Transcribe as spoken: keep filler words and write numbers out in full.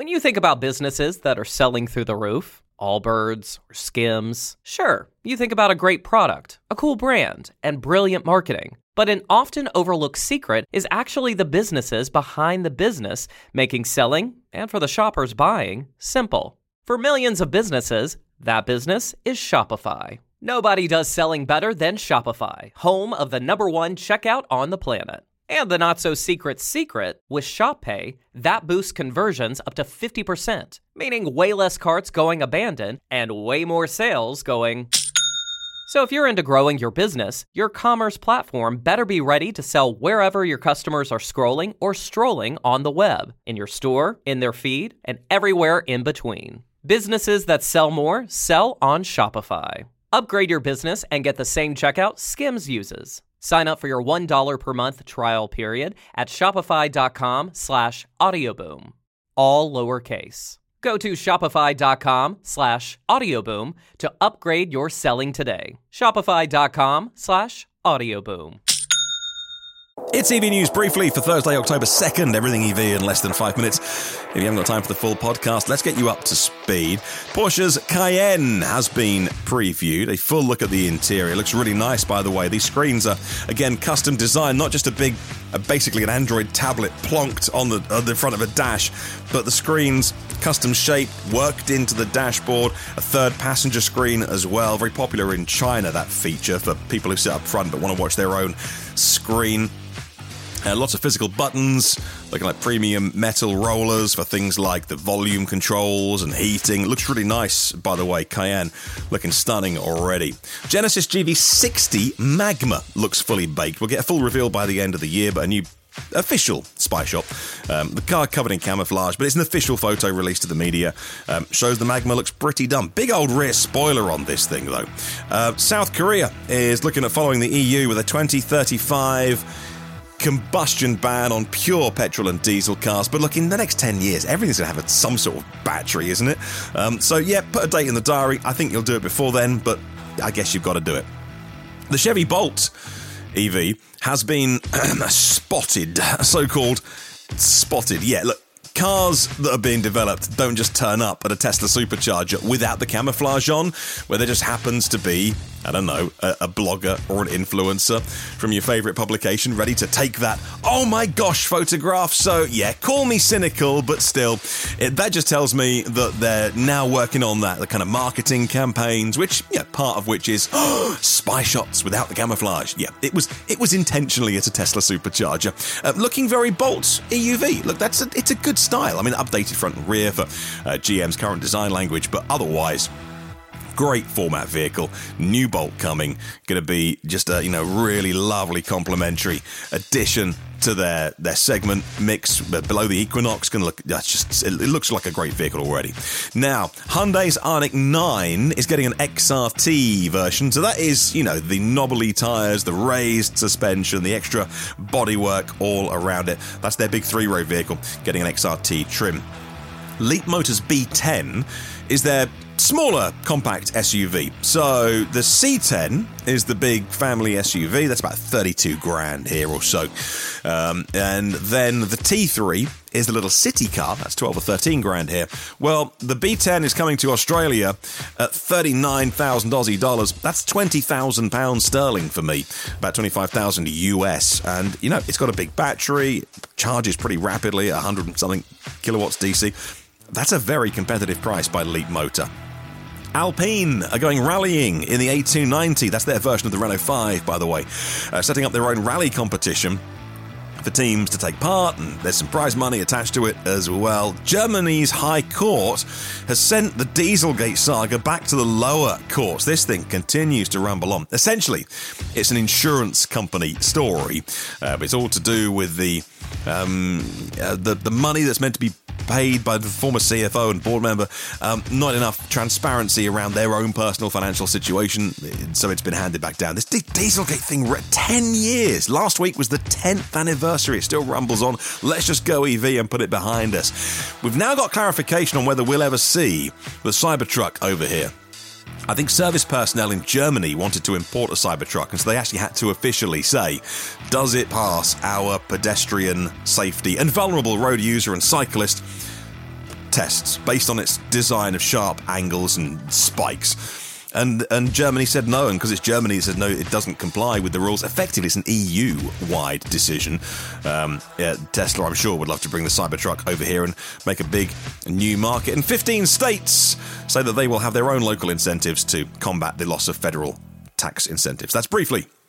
When you think about businesses that are selling through the roof, Allbirds or Skims, sure, you think about a great product, a cool brand, and brilliant marketing. But an often overlooked secret is actually the businesses behind the business, making selling, and for the shoppers buying, simple. For millions of businesses, that business is Shopify. Nobody does selling better than Shopify, home of the number one checkout on the planet. And the not-so-secret secret, with ShopPay, that boosts conversions up to fifty percent, meaning way less carts going abandoned and way more sales going... So if you're into growing your business, your commerce platform better be ready to sell wherever your customers are scrolling or strolling on the web, in your store, in their feed, and everywhere in between. Businesses that sell more sell on Shopify. Upgrade your business and get the same checkout Skims uses. Sign up for your one dollar per month trial period at shopify.com slash audioboom. All lowercase. Go to shopify.com slash audioboom to upgrade your selling today. Shopify.com slash audioboom. It's E V News briefly for Thursday, October second. Everything E V in less than five minutes. If you haven't got time for the full podcast, let's get you up to speed. Porsche's Cayenne has been previewed. A full look at the interior. Looks really nice, by the way. These screens are, again, custom designed, not just a big, uh, basically an Android tablet plonked on the, on the front of a dash, but the screens custom shaped, worked into the dashboard, a third passenger screen as well. Very popular in China, that feature, for people who sit up front but want to watch their own screen. Uh, lots of physical buttons, looking like premium metal rollers for things like the volume controls and heating. It looks really nice, by the way. Cayenne looking stunning already. Genesis G V sixty Magma looks fully baked. We'll get a full reveal by the end of the year, but a new official spy shot. Um, the car covered in camouflage, but it's an official photo released to the media. Um, shows the Magma looks pretty dumb. Big old rear spoiler on this thing, though. Uh, South Korea is looking at following the E U with a twenty thirty-five combustion ban on pure petrol and diesel cars. But look, in the next ten years, everything's going to have some sort of battery, isn't it? Um, so yeah, put a date in the diary. I think you'll do it before then, but I guess you've got to do it. The Chevy Bolt E V has been spotted, so-called spotted. Yeah, look, cars that are being developed don't just turn up at a Tesla supercharger without the camouflage on, where there just happens to be, I don't know, a, a blogger or an influencer from your favourite publication ready to take that, oh my gosh, photograph. So yeah, call me cynical, but still, it, that just tells me that they're now working on that, the kind of marketing campaigns, which, yeah, part of which is oh, spy shots without the camouflage. Yeah, it was it was intentionally at a Tesla supercharger. Uh, looking very Bolt E U V. Look, that's a, it's a good style. I mean, updated front and rear for uh, G M's current design language, but otherwise, great format vehicle. New Bolt coming. Going to be just a, you know, really lovely complementary addition to their their segment mix below the Equinox. Going to look, that's just, it looks like a great vehicle already. Now, Hyundai's Ioniq nine is getting an X R T version. So that is, you know, the knobbly tyres, the raised suspension, the extra bodywork all around it. That's their big three-row vehicle getting an X R T trim. Leap Motors B ten is their smaller compact S U V. So the C ten is the big family S U V. That's about thirty-two grand here or so. Um, and then the T three is the little city car. That's twelve or thirteen grand here. Well, the B ten is coming to Australia at thirty-nine thousand Aussie dollars. That's twenty thousand pounds sterling for me. About twenty-five thousand U S. And, you know, it's got a big battery, charges pretty rapidly at one hundred and something kilowatts D C. That's a very competitive price by Leap Motor. Alpine are going rallying in the A two ninety. That's their version of the Renault five, by the way. Uh, setting up their own rally competition for teams to take part, and there's some prize money attached to it as well. Germany's High Court has sent the Dieselgate saga back to the lower courts. This thing continues to rumble on. Essentially, it's an insurance company story, uh, but it's all to do with the um, uh, the, the money that's meant to be paid by the former C F O and board member. Um, not enough transparency around their own personal financial situation, so it's been handed back down. This Dieselgate thing, ten years. Last week was the tenth anniversary. It still rumbles on. Let's just go E V and put it behind us. We've now got clarification on whether we'll ever see the Cybertruck over here. I think service personnel in Germany wanted to import a Cybertruck, and so they actually had to officially say, does it pass our pedestrian safety and vulnerable road user and cyclist tests based on its design of sharp angles and spikes. And and Germany said no, and because it's Germany, it said no, it doesn't comply with the rules. Effectively, it's an E U-wide decision. Um, yeah, Tesla, I'm sure, would love to bring the Cybertruck over here and make a big new market. And fifteen states say that they will have their own local incentives to combat the loss of federal tax incentives. That's Briefly.